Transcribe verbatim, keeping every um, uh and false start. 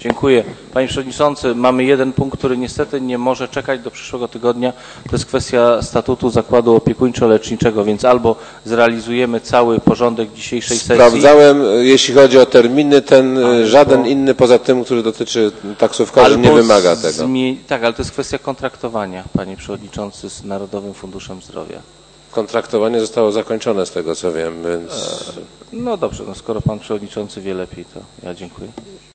Dziękuję. Panie Przewodniczący, mamy jeden punkt, który niestety nie może czekać do przyszłego tygodnia. To jest kwestia statutu Zakładu Opiekuńczo-Leczniczego, więc albo zrealizujemy cały porządek dzisiejszej sesji. Sprawdzałem, jeśli chodzi o terminy, ten albo, żaden inny poza tym, który dotyczy taksówkarzy, nie wymaga tego. Tak, ale to jest kwestia kontraktowania, Panie Przewodniczący, z Narodowym Funduszem Zdrowia. Kontraktowanie zostało zakończone z tego, co wiem, więc... No dobrze, no skoro Pan Przewodniczący wie lepiej, to ja dziękuję.